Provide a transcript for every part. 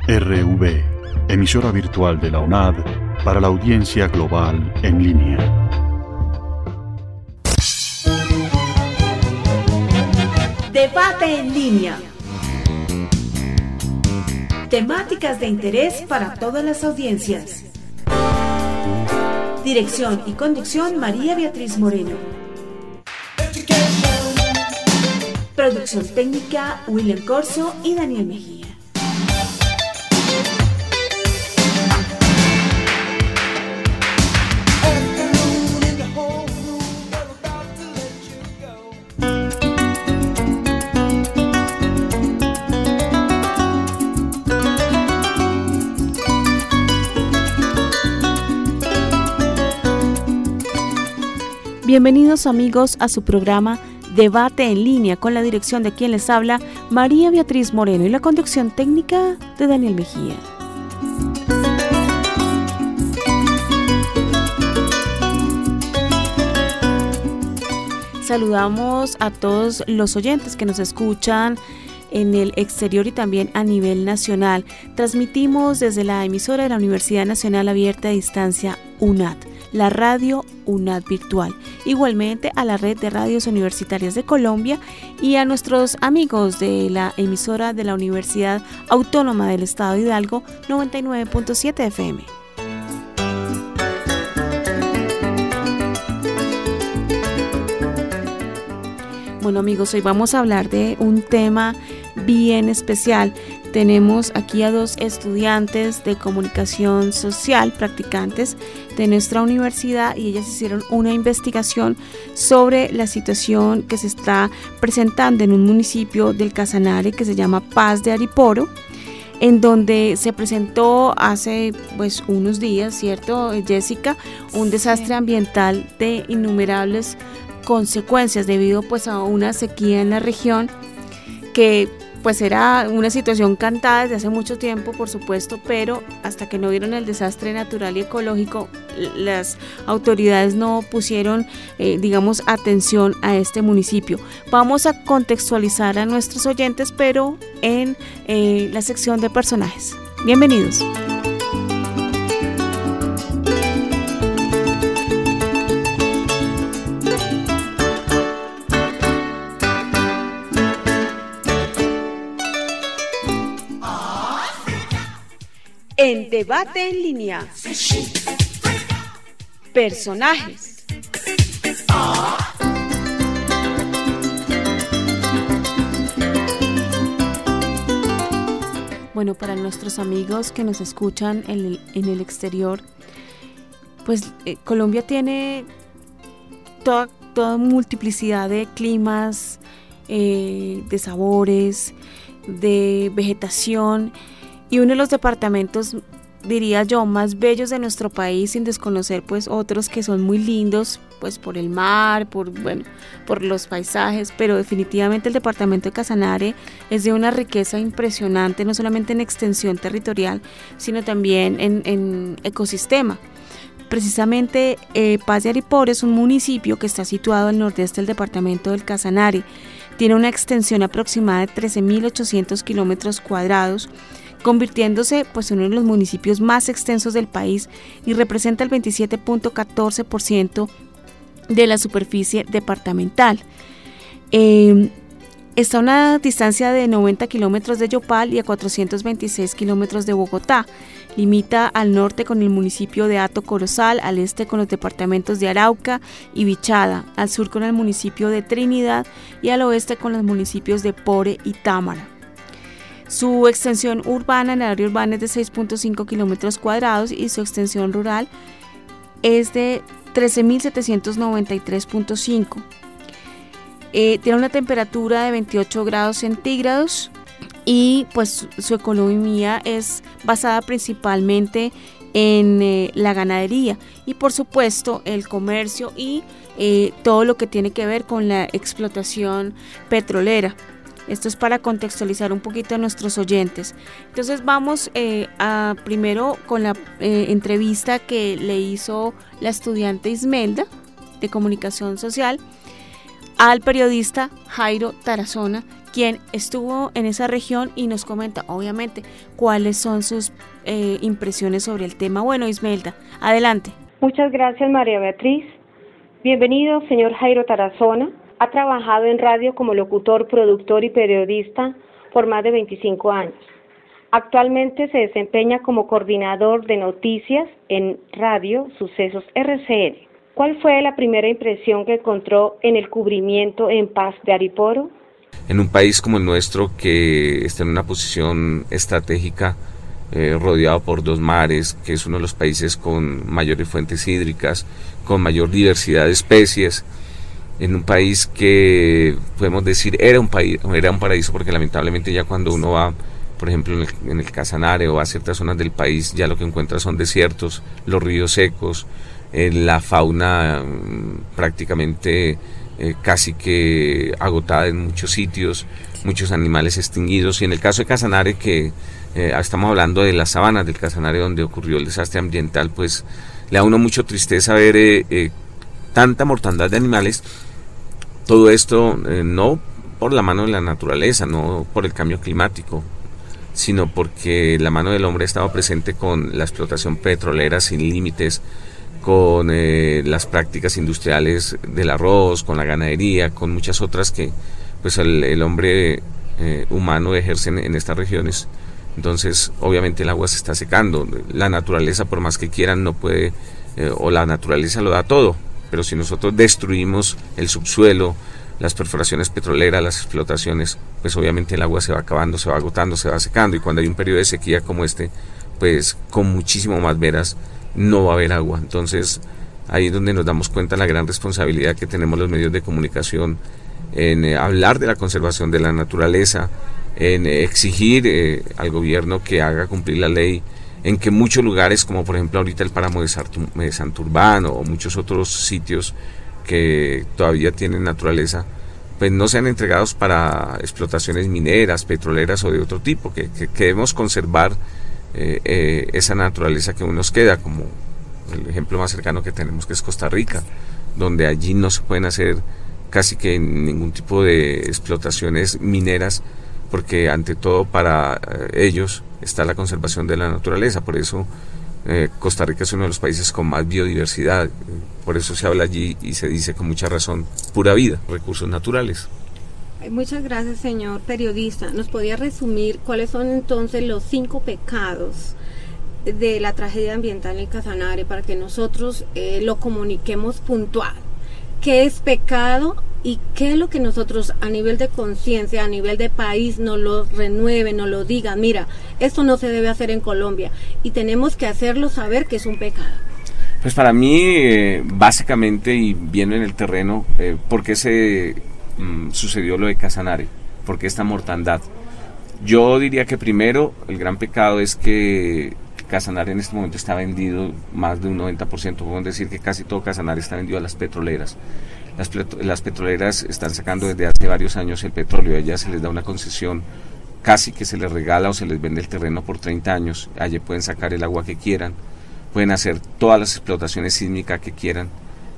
RV, emisora virtual de la UNAD para la audiencia global en línea. Debate en línea. Temáticas de interés para todas las audiencias. Dirección y conducción María Beatriz Moreno. Producción técnica William Corso y Daniel Mejía. Bienvenidos amigos a su programa Debate en línea con la dirección de quien les habla María Beatriz Moreno y la conducción técnica de Daniel Mejía. Saludamos a todos los oyentes que nos escuchan en el exterior y también a nivel nacional. Transmitimos desde la emisora de la Universidad Nacional Abierta a Distancia UNAD, la radio UNAD virtual, igualmente a la red de radios universitarias de Colombia y a nuestros amigos de la emisora de la Universidad Autónoma del Estado de Hidalgo 99.7 FM. Bueno amigos, hoy vamos a hablar de un tema bien especial. Tenemos aquí a dos estudiantes de comunicación social, practicantes de nuestra universidad, y ellas hicieron una investigación sobre la situación que se está presentando en un municipio del Casanare que se llama Paz de Ariporo, en donde se presentó hace unos días, ¿cierto, Jessica? Un desastre ambiental de innumerables consecuencias debido a una sequía en la región que era una situación cantada desde hace mucho tiempo, por supuesto, pero hasta que no vieron el desastre natural y ecológico, las autoridades no pusieron, atención a este municipio. Vamos a contextualizar a nuestros oyentes, pero en la sección de personajes. Bienvenidos. En Debate en línea. Personajes. Bueno, para nuestros amigos que nos escuchan en el exterior, Colombia tiene toda multiplicidad de climas, de sabores, de vegetación, y uno de los departamentos, diría yo, más bellos de nuestro país, sin desconocer otros que son muy lindos, por el mar, por los paisajes, pero definitivamente el departamento de Casanare es de una riqueza impresionante, no solamente en extensión territorial, sino también en ecosistema. Precisamente Paz de Ariporo es un municipio que está situado al nordeste del departamento del Casanare. Tiene una extensión aproximada de 13.800 kilómetros cuadrados, convirtiéndose en uno de los municipios más extensos del país y representa el 27.14% de la superficie departamental. Está a una distancia de 90 kilómetros de Yopal y a 426 kilómetros de Bogotá. Limita al norte con el municipio de Hato Corozal, al este con los departamentos de Arauca y Vichada, al sur con el municipio de Trinidad y al oeste con los municipios de Pore y Támara. Su extensión urbana en el área urbana es de 6.5 kilómetros cuadrados y su extensión rural es de 13.793.5. Tiene una temperatura de 28 grados centígrados y su economía es basada principalmente en la ganadería y por supuesto el comercio y todo lo que tiene que ver con la explotación petrolera. Esto es para contextualizar un poquito a nuestros oyentes. Entonces vamos primero con la entrevista que le hizo la estudiante Ismelda de Comunicación Social al periodista Jairo Tarazona, quien estuvo en esa región y nos comenta, obviamente, cuáles son sus impresiones sobre el tema. Bueno, Ismelda, adelante. Muchas gracias, María Beatriz. Bienvenido, señor Jairo Tarazona. Ha trabajado en radio como locutor, productor y periodista por más de 25 años. Actualmente se desempeña como coordinador de noticias en Radio Sucesos RCN. ¿Cuál fue la primera impresión que encontró en el cubrimiento en Paz de Ariporo? En un país como el nuestro, que está en una posición estratégica, rodeado por 2 mares, que es uno de los países con mayores fuentes hídricas, con mayor diversidad de especies, en un país que podemos decir era un paraíso, porque lamentablemente ya cuando uno va, por ejemplo, en el Casanare o a ciertas zonas del país, ya lo que encuentra son desiertos, los ríos secos, la fauna prácticamente casi que agotada en muchos sitios, muchos animales extinguidos. Y en el caso de Casanare, que estamos hablando de las sabanas del Casanare donde ocurrió el desastre ambiental, pues le da a uno mucho tristeza ver tanta mortandad de animales. Todo esto no por la mano de la naturaleza, no por el cambio climático, sino porque la mano del hombre ha estado presente con la explotación petrolera sin límites, con las prácticas industriales del arroz, con la ganadería, con muchas otras que pues el hombre humano ejerce en estas regiones. Entonces obviamente el agua se está secando, la naturaleza por más que quieran no puede, o la naturaleza lo da todo, pero si nosotros destruimos el subsuelo, las perforaciones petroleras, las explotaciones, pues obviamente el agua se va acabando, se va agotando, se va secando, y cuando hay un periodo de sequía como este, pues con muchísimo más veras no va a haber agua. Entonces ahí es donde nos damos cuenta la gran responsabilidad que tenemos los medios de comunicación en hablar de la conservación de la naturaleza, en exigir al gobierno que haga cumplir la ley, en que muchos lugares, como por ejemplo ahorita el páramo de Santurbán o muchos otros sitios que todavía tienen naturaleza, pues no sean entregados para explotaciones mineras, petroleras o de otro tipo, que debemos conservar esa naturaleza que aún nos queda, como el ejemplo más cercano que tenemos, que es Costa Rica, donde allí no se pueden hacer casi que ningún tipo de explotaciones mineras, porque ante todo para ellos está la conservación de la naturaleza. Por eso Costa Rica es uno de los países con más biodiversidad, por eso se habla allí y se dice con mucha razón pura vida, recursos naturales. Muchas gracias, señor periodista. ¿Nos podría resumir cuáles son entonces los 5 pecados de la tragedia ambiental en Casanare para que nosotros lo comuniquemos puntual? ¿Qué es pecado y qué es lo que nosotros a nivel de conciencia, a nivel de país, nos lo renueven, nos lo digan? Mira, esto no se debe hacer en Colombia y tenemos que hacerlo saber que es un pecado. Pues para mí, básicamente, y viendo en el terreno, ¿por qué sucedió lo de Casanare? ¿Por qué esta mortandad? Yo diría que primero, el gran pecado es que Casanare en este momento está vendido más de un 90%, podemos decir que casi todo Casanare está vendido a las petroleras. Las petroleras están sacando desde hace varios años el petróleo, a ellas se les da una concesión, casi que se les regala o se les vende el terreno por 30 años, allí pueden sacar el agua que quieran, pueden hacer todas las explotaciones sísmicas que quieran,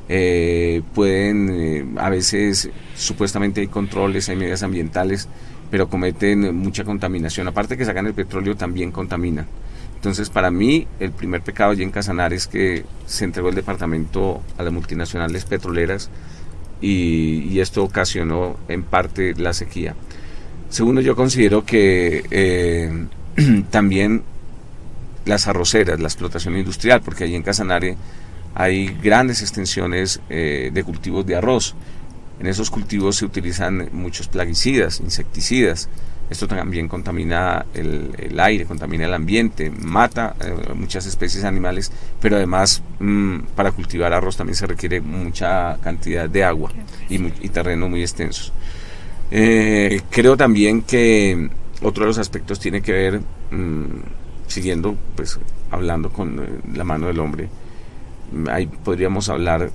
pueden, a veces supuestamente hay controles, hay medidas ambientales, pero cometen mucha contaminación, aparte que sacan el petróleo también contaminan. Entonces para mí el primer pecado allí en Casanare es que se entregó el departamento a las multinacionales petroleras y esto ocasionó en parte la sequía. Segundo, yo considero que también las arroceras, la explotación industrial, porque allí en Casanare hay grandes extensiones de cultivos de arroz. En esos cultivos se utilizan muchos plaguicidas, insecticidas. Esto también contamina el aire, contamina el ambiente, mata muchas especies animales, pero además para cultivar arroz también se requiere mucha cantidad de agua y terrenos muy extensos. Creo también que otro de los aspectos tiene que ver, siguiendo, pues hablando con la mano del hombre, ahí podríamos hablar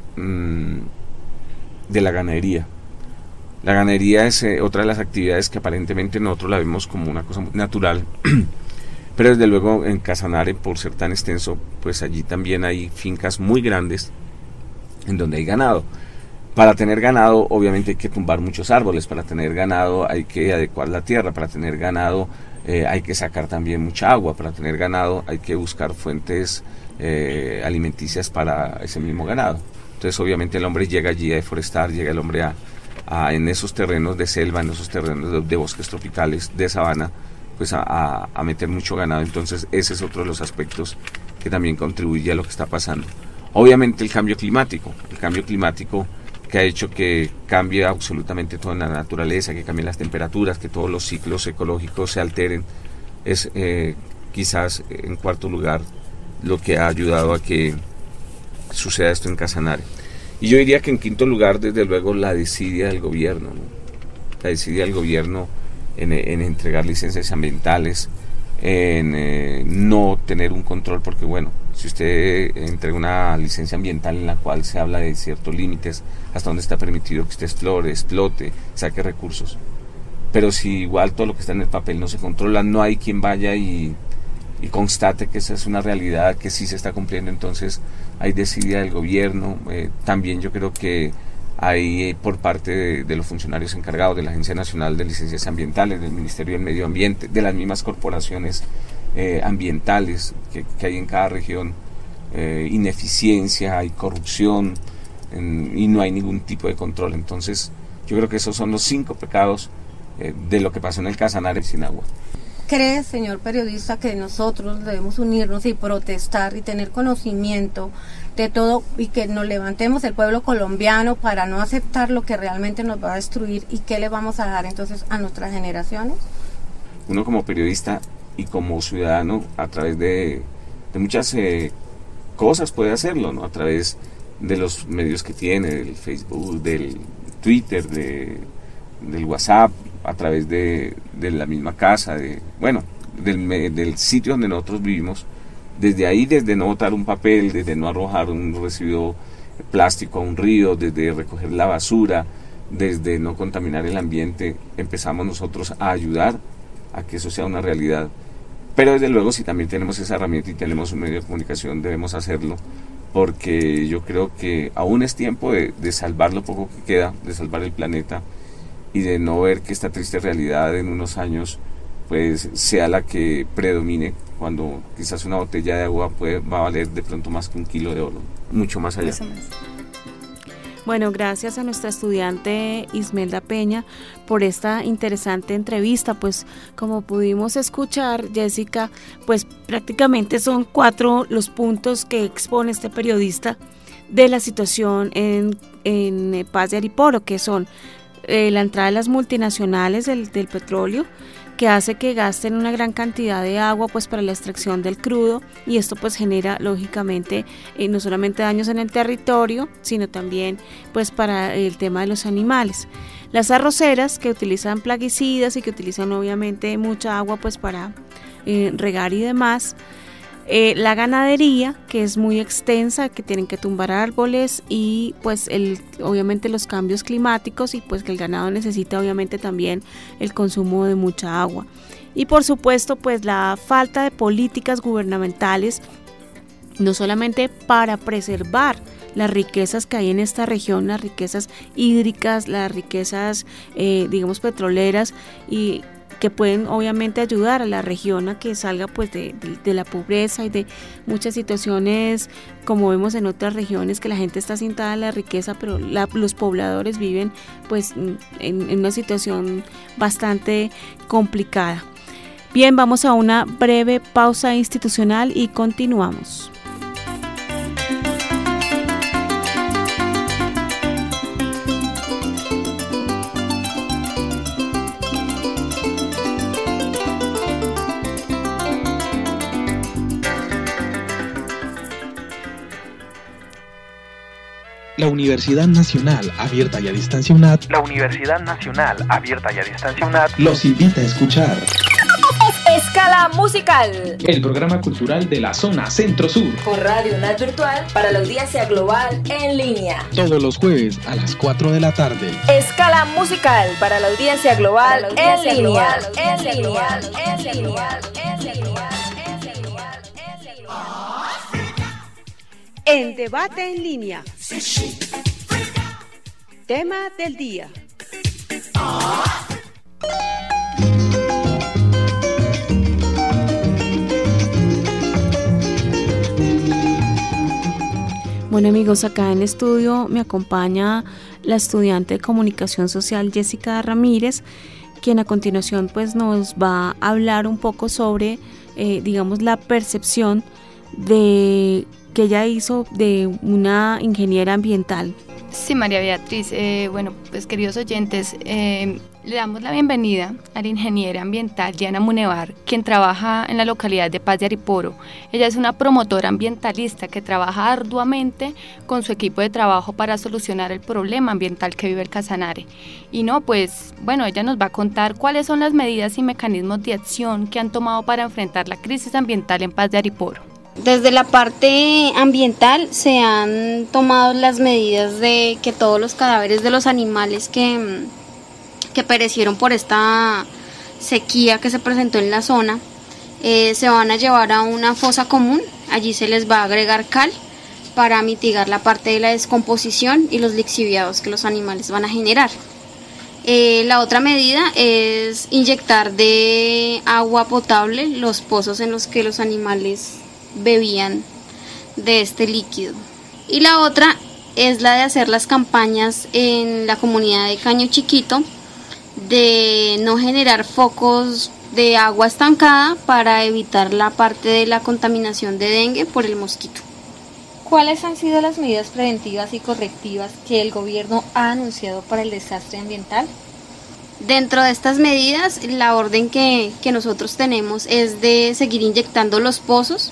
de la ganadería. La ganadería es otra de las actividades que aparentemente nosotros la vemos como una cosa muy natural, pero desde luego en Casanare, por ser tan extenso, pues allí también hay fincas muy grandes en donde hay ganado. Para tener ganado, obviamente hay que tumbar muchos árboles, para tener ganado hay que adecuar la tierra, para tener ganado hay que sacar también mucha agua, para tener ganado hay que buscar fuentes alimenticias para ese mismo ganado. Entonces obviamente el hombre llega allí a deforestar, llega el hombre en esos terrenos de selva, en esos terrenos de bosques tropicales, de sabana, pues a meter mucho ganado. Entonces ese es otro de los aspectos que también contribuye a lo que está pasando. Obviamente el cambio climático que ha hecho que cambie absolutamente toda la naturaleza, que cambien las temperaturas, que todos los ciclos ecológicos se alteren, es quizás en cuarto lugar lo que ha ayudado a que suceda esto en Casanare. Y yo diría que en quinto lugar, desde luego, la desidia del gobierno, ¿no? La desidia del gobierno en entregar licencias ambientales, en no tener un control, porque bueno, si usted entrega una licencia ambiental en la cual se habla de ciertos límites, hasta donde está permitido que usted explore, explote, saque recursos, pero si igual todo lo que está en el papel no se controla, no hay quien vaya y constate que esa es una realidad que sí se está cumpliendo, entonces hay desidia del gobierno. También yo creo que hay por parte de los funcionarios encargados de la Agencia Nacional de Licencias Ambientales, del Ministerio del Medio Ambiente, de las mismas corporaciones ambientales que hay en cada región, ineficiencia, hay corrupción y no hay ningún tipo de control. Entonces yo creo que esos son los 5 pecados de lo que pasó en el Casanare sin agua. ¿Cree, señor periodista, que nosotros debemos unirnos y protestar y tener conocimiento de todo y que nos levantemos el pueblo colombiano para no aceptar lo que realmente nos va a destruir y qué le vamos a dar entonces a nuestras generaciones? Uno como periodista y como ciudadano, a través de muchas cosas puede hacerlo, ¿no? A través de los medios que tiene, del Facebook, del Twitter, del WhatsApp, a través de la misma casa, del sitio donde nosotros vivimos. Desde ahí, desde no botar un papel, desde no arrojar un residuo plástico a un río, desde recoger la basura, desde no contaminar el ambiente, empezamos nosotros a ayudar a que eso sea una realidad. Pero desde luego, si también tenemos esa herramienta y tenemos un medio de comunicación, debemos hacerlo, porque yo creo que aún es tiempo de salvar lo poco que queda, de salvar el planeta y de no ver que esta triste realidad en unos años pues sea la que predomine, cuando quizás una botella de agua va a valer de pronto más que 1 kilo de oro, mucho más allá. Bueno, gracias a nuestra estudiante Ismelda Peña por esta interesante entrevista. Pues como pudimos escuchar, Jessica, pues prácticamente son 4 los puntos que expone este periodista de la situación en Paz de Ariporo, que son la entrada de las multinacionales del petróleo, que hace que gasten una gran cantidad de agua pues para la extracción del crudo, y esto pues genera lógicamente no solamente daños en el territorio, sino también pues para el tema de los animales. Las arroceras, que utilizan plaguicidas y que utilizan obviamente mucha agua pues para regar y demás. La ganadería, que es muy extensa, que tienen que tumbar árboles, y pues obviamente los cambios climáticos, y pues que el ganado necesita obviamente también el consumo de mucha agua. Y por supuesto pues la falta de políticas gubernamentales, no solamente para preservar las riquezas que hay en esta región, las riquezas hídricas, las riquezas digamos petroleras, y que pueden obviamente ayudar a la región a que salga pues de la pobreza y de muchas situaciones como vemos en otras regiones, que la gente está sentada en la riqueza, pero los pobladores viven pues en una situación bastante complicada. Bien, vamos a una breve pausa institucional y continuamos. La Universidad Nacional Abierta y a Distancia UNAD, los invita a escuchar Escala Musical, el programa cultural de la zona Centro-Sur, por Radio UNAD Virtual para la audiencia global en línea. Todos los jueves a las 4 de la tarde. Escala Musical para la audiencia global en línea. En Debate en Línea. Tema del día. Bueno amigos, acá en el estudio me acompaña la estudiante de Comunicación Social Jessica Ramírez, quien a continuación pues nos va a hablar un poco sobre, digamos, la percepción que ella hizo de una ingeniera ambiental. Sí, María Beatriz, bueno, pues queridos oyentes, le damos la bienvenida a la ingeniera ambiental Diana Munevar, quien trabaja en la localidad de Paz de Ariporo. Ella es una promotora ambientalista que trabaja arduamente con su equipo de trabajo para solucionar el problema ambiental que vive el Casanare. Y ella nos va a contar cuáles son las medidas y mecanismos de acción que han tomado para enfrentar la crisis ambiental en Paz de Ariporo. Desde la parte ambiental se han tomado las medidas de que todos los cadáveres de los animales que perecieron por esta sequía que se presentó en la zona se van a llevar a una fosa común. Allí se les va a agregar cal para mitigar la parte de la descomposición y los lixiviados que los animales van a generar. La otra medida es inyectar de agua potable los pozos en los que los animales bebían de este líquido. Y la otra es la de hacer las campañas en la comunidad de Caño Chiquito de no generar focos de agua estancada para evitar la parte de la contaminación de dengue por el mosquito. ¿Cuáles han sido las medidas preventivas y correctivas que el gobierno ha anunciado para el desastre ambiental? Dentro de estas medidas, la orden que nosotros tenemos es de seguir inyectando los pozos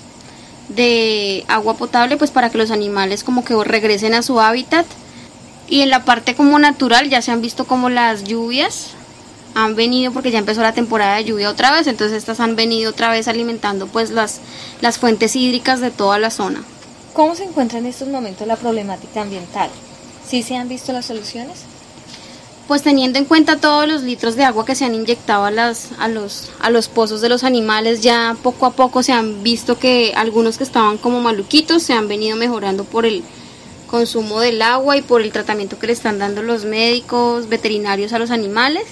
de agua potable, pues para que los animales como que regresen a su hábitat. Y en la parte como natural ya se han visto como las lluvias han venido, porque ya empezó la temporada de lluvia otra vez, entonces estas han venido otra vez alimentando pues las fuentes hídricas de toda la zona. ¿Cómo se encuentra en estos momentos la problemática ambiental? ¿Sí se han visto las soluciones? Pues teniendo en cuenta todos los litros de agua que se han inyectado a los pozos de los animales, ya poco a poco se han visto que algunos que estaban como maluquitos se han venido mejorando por el consumo del agua y por el tratamiento que le están dando los médicos veterinarios a los animales,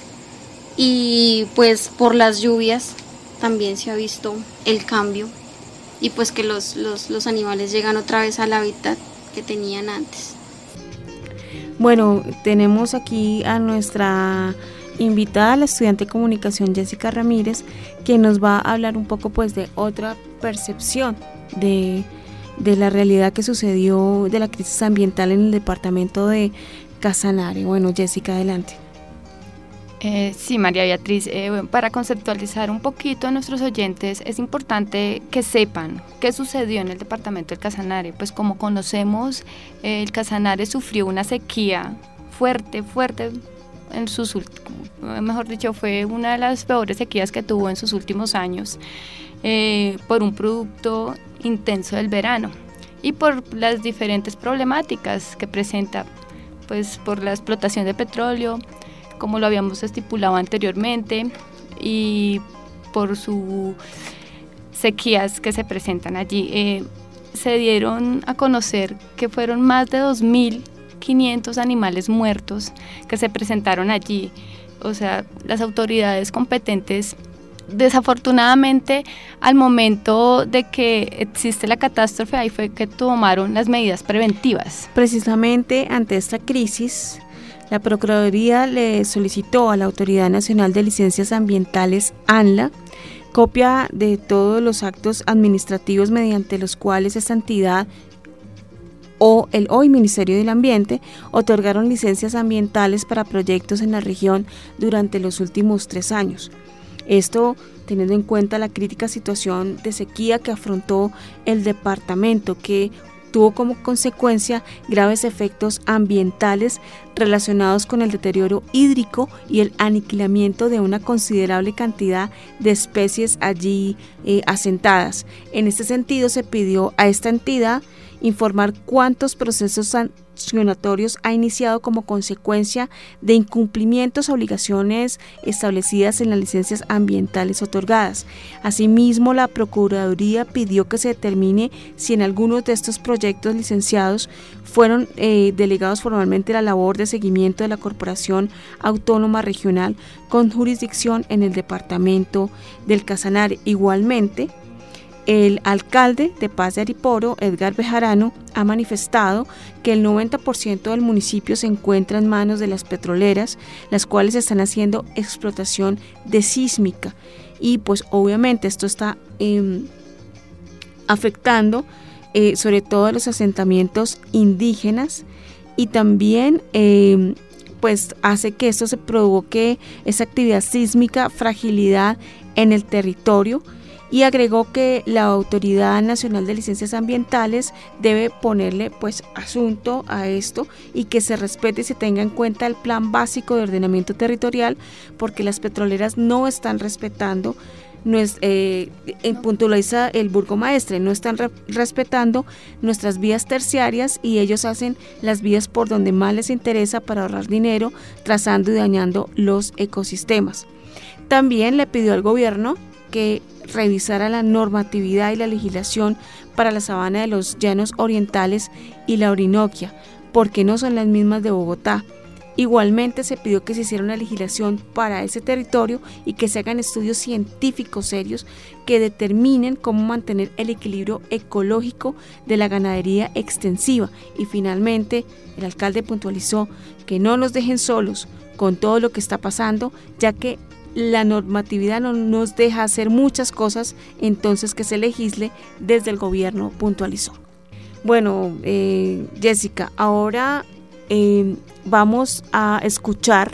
y pues por las lluvias también se ha visto el cambio y pues que los animales llegan otra vez al hábitat que tenían antes. Bueno, tenemos aquí a nuestra invitada, la estudiante de Comunicación Jessica Ramírez, que nos va a hablar un poco pues de otra percepción de la realidad que sucedió de la crisis ambiental en el departamento de Casanare. Bueno, Jessica, adelante. Sí, María Beatriz, para conceptualizar un poquito a nuestros oyentes, es importante que sepan qué sucedió en el departamento del Casanare. Pues como conocemos, el Casanare sufrió una sequía fuerte, mejor dicho, fue una de las peores sequías que tuvo en sus últimos años, por un producto intenso del verano y por las diferentes problemáticas que presenta, pues por la explotación de petróleo, como lo habíamos estipulado anteriormente, y por sus sequías que se presentan allí. Se dieron a conocer que fueron más de 2.500 animales muertos que se presentaron allí. O sea, las autoridades competentes, desafortunadamente, al momento de que existe la catástrofe, ahí fue que tomaron las medidas preventivas. Precisamente ante esta crisis, la Procuraduría le solicitó a la Autoridad Nacional de Licencias Ambientales, ANLA, copia de todos los actos administrativos mediante los cuales esta entidad o el hoy Ministerio del Ambiente otorgaron licencias ambientales para proyectos en la región durante los últimos 3 años. Esto teniendo en cuenta la crítica situación de sequía que afrontó el departamento, que tuvo como consecuencia graves efectos ambientales relacionados con el deterioro hídrico y el aniquilamiento de una considerable cantidad de especies allí asentadas. En este sentido, se pidió a esta entidad informar cuántos procesos sancionatorios ha iniciado como consecuencia de incumplimientos a obligaciones establecidas en las licencias ambientales otorgadas. Asimismo, la Procuraduría pidió que se determine si en algunos de estos proyectos licenciados fueron delegados formalmente la labor de seguimiento de la Corporación Autónoma Regional con jurisdicción en el departamento del Casanare. Igualmente, el alcalde de Paz de Ariporo, Edgar Bejarano, ha manifestado que el 90% del municipio se encuentra en manos de las petroleras, las cuales están haciendo explotación de sísmica, y pues obviamente esto está afectando sobre todo a los asentamientos indígenas, y también pues hace que esto se provoque esa actividad sísmica, fragilidad en el territorio. Y agregó que la Autoridad Nacional de Licencias Ambientales debe ponerle pues asunto a esto y que se respete y se tenga en cuenta el Plan Básico de Ordenamiento Territorial, porque las petroleras no están respetando, puntualiza el burgomaestre, no están respetando nuestras vías terciarias, y ellos hacen las vías por donde más les interesa para ahorrar dinero, trazando y dañando los ecosistemas. También le pidió al gobierno que revisara la normatividad y la legislación para la sabana de los Llanos Orientales y la Orinoquia, porque no son las mismas de Bogotá. Igualmente se pidió que se hiciera una legislación para ese territorio y que se hagan estudios científicos serios que determinen cómo mantener el equilibrio ecológico de la ganadería extensiva. Y finalmente el alcalde puntualizó que no nos dejen solos con todo lo que está pasando, ya que la normatividad no nos deja hacer muchas cosas, entonces que se legisle desde el gobierno, puntualizó. Bueno, Jessica, ahora vamos a escuchar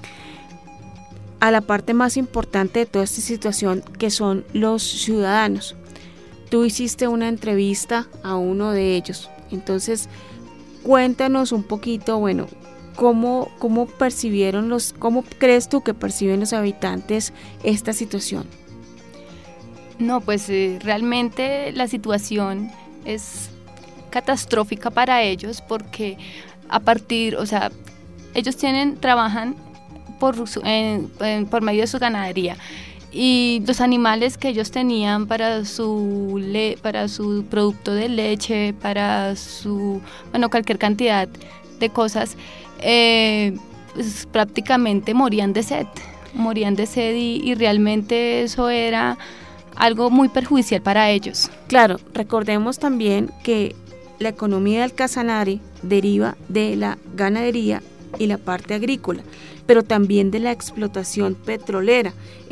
a la parte más importante de toda esta situación, que son los ciudadanos. Tú hiciste una entrevista a uno de ellos, entonces cuéntanos un poquito, bueno, ¿cómo crees tú que perciben los habitantes esta situación? No, pues realmente la situación es catastrófica para ellos, porque ellos trabajan por medio de su ganadería, y los animales que ellos tenían para su producto de leche, para cualquier cantidad de cosas, pues prácticamente morían de sed y realmente eso era algo muy perjudicial para ellos. Claro, recordemos también que la economía del Casanare deriva de la ganadería y la parte agrícola, pero también de la explotación petrolera.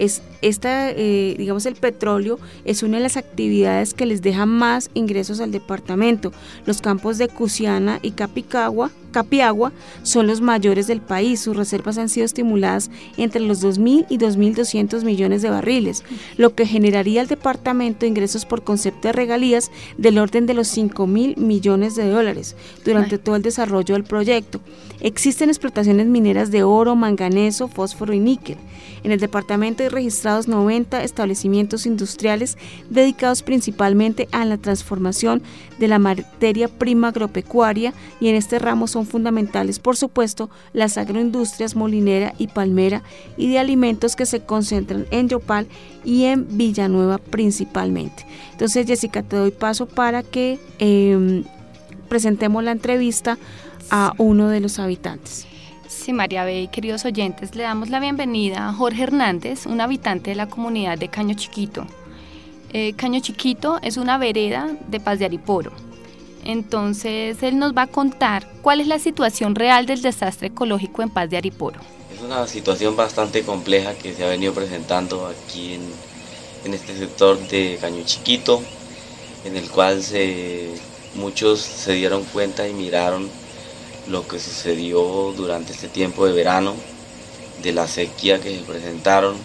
El petróleo es una de las actividades que les deja más ingresos al departamento. Los campos de Cusiana y Capiagua son los mayores del país. Sus reservas han sido estimuladas entre los 2.000 y 2.200 millones de barriles, lo que generaría al departamento ingresos por concepto de regalías del orden de los 5.000 millones de dólares durante todo el desarrollo del proyecto. Existen explotaciones mineras de oro, manganeso, fósforo y níquel. En el departamento hay registrados 90 establecimientos industriales dedicados principalmente a la transformación de la materia prima agropecuaria, y en este ramo son fundamentales, por supuesto, las agroindustrias molinera y palmera, y de alimentos que se concentran en Yopal y en Villanueva principalmente. Entonces, Jessica, te doy paso para que presentemos la entrevista a uno de los habitantes. Sí, María B., queridos oyentes, le damos la bienvenida a Jorge Hernández, un habitante de la comunidad de Caño Chiquito. Caño Chiquito es una vereda de Paz de Ariporo. Entonces, él nos va a contar cuál es la situación real del desastre ecológico en Paz de Ariporo. Es una situación bastante compleja que se ha venido presentando aquí en este sector de Caño Chiquito, en el cual muchos se dieron cuenta y miraron lo que sucedió durante este tiempo de verano, de la sequía que se presentaron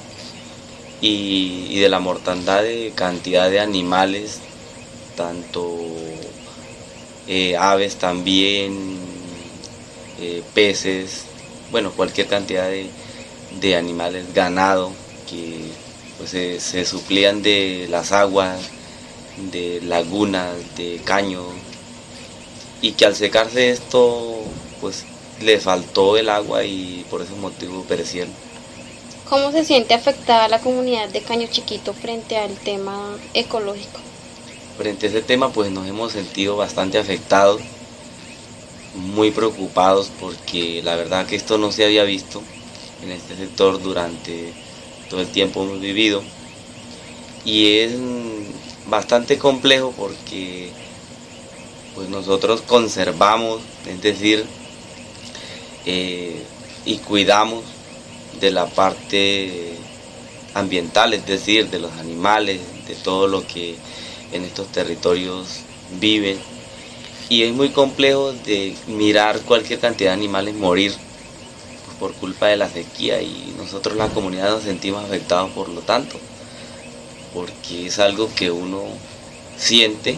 y de la mortandad de cantidad de animales, tanto aves también, peces, cualquier cantidad de animales, ganado, que pues, se suplían de las aguas, de lagunas, de caños, y que al secarse esto pues le faltó el agua y por ese motivo perecieron. ¿Cómo se siente afectada la comunidad de Caño Chiquito frente al tema ecológico? Frente a ese tema pues nos hemos sentido bastante afectados, muy preocupados, porque la verdad que esto no se había visto en este sector durante todo el tiempo hemos vivido, y es bastante complejo porque pues nosotros conservamos, es decir, y cuidamos de la parte ambiental, es decir, de los animales, de todo lo que en estos territorios viven, y es muy complejo de mirar cualquier cantidad de animales morir por culpa de la sequía, y nosotros la comunidad nos sentimos afectados por lo tanto, porque es algo que uno siente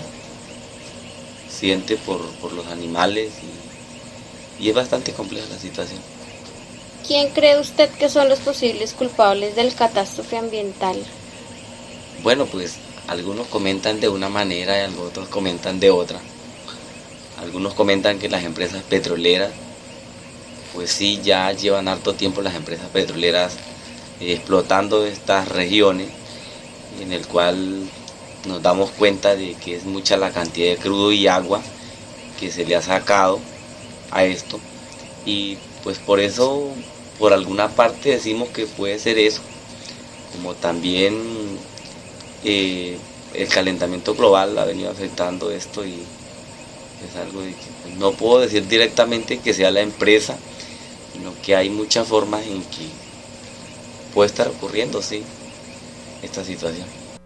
por los animales, y es bastante compleja la situación. ¿Quién cree usted que son los posibles culpables del catástrofe ambiental? Bueno, pues algunos comentan de una manera y otros comentan de otra. Algunos comentan que las empresas petroleras, pues sí, ya llevan harto tiempo las empresas petroleras explotando estas regiones, en el cual nos damos cuenta de que es mucha la cantidad de crudo y agua que se le ha sacado a esto, y pues por eso, por alguna parte decimos que puede ser eso, como también el calentamiento global ha venido afectando esto, y es algo de que no puedo decir directamente que sea la empresa, sino que hay muchas formas en que puede estar ocurriendo, sí, esta situación.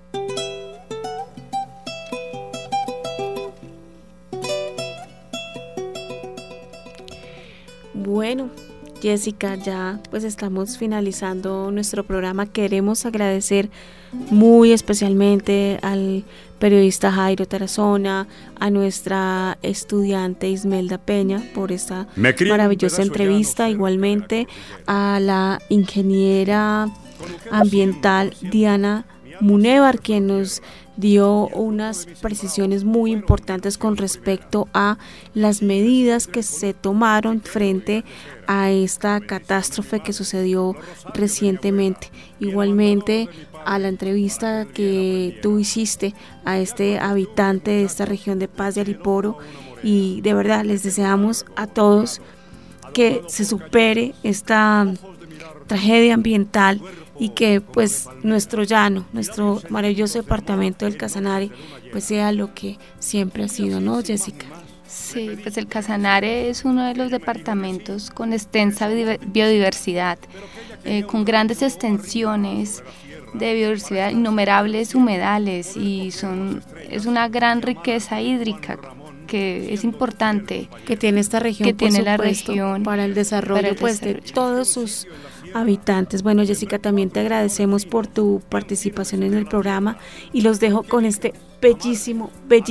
Bueno, Jessica, ya pues estamos finalizando nuestro programa. Queremos agradecer muy especialmente al periodista Jairo Tarazona, a nuestra estudiante Ismelda Peña por esta maravillosa entrevista, igualmente a la ingeniera ambiental Diana Munevar, quien nos dio unas precisiones muy importantes con respecto a las medidas que se tomaron frente a esta catástrofe que sucedió recientemente. Igualmente a la entrevista que tú hiciste a este habitante de esta región de Paz de Ariporo, y de verdad les deseamos a todos que se supere esta tragedia ambiental y que pues nuestro llano, nuestro maravilloso departamento del Casanare pues sea lo que siempre ha sido, ¿no, Jessica? Sí, pues el Casanare es uno de los departamentos con extensa biodiversidad, con grandes extensiones de biodiversidad, innumerables humedales, y es una gran riqueza hídrica que es importante que tiene esta región, que tiene la supuesto, región para el desarrollo, de todos sus habitantes. Bueno, Jessica, también te agradecemos por tu participación en el programa, y los dejo con este bellísimo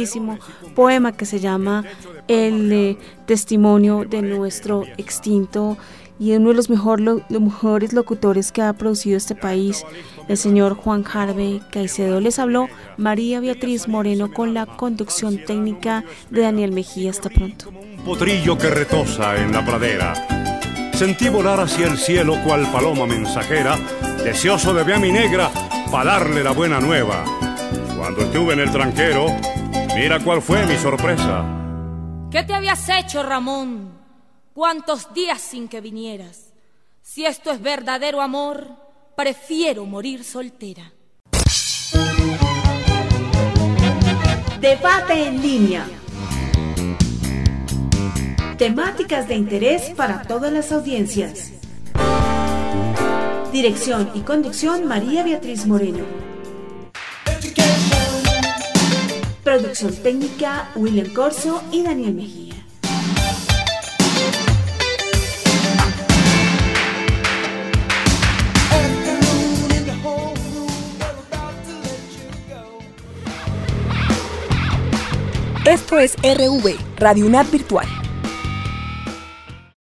poema que se llama El testimonio de nuestro extinto y uno de los mejores locutores que ha producido este país, el señor Juan Harvey Caicedo. Les habló María Beatriz Moreno con la conducción técnica de Daniel Mejía. Hasta pronto. Un potrillo que retosa en la pradera, sentí volar hacia el cielo cual paloma mensajera, deseoso de ver a mi negra para darle la buena nueva. Cuando estuve en el tranquero, mira cuál fue mi sorpresa. ¿Qué te habías hecho, Ramón? ¿Cuántos días sin que vinieras? Si esto es verdadero amor, prefiero morir soltera. Debate en línea. Temáticas de interés para todas las audiencias. Dirección y conducción María Beatriz Moreno. Producción técnica William Corso y Daniel Mejía. Esto es RV, Radio UNAD Virtual.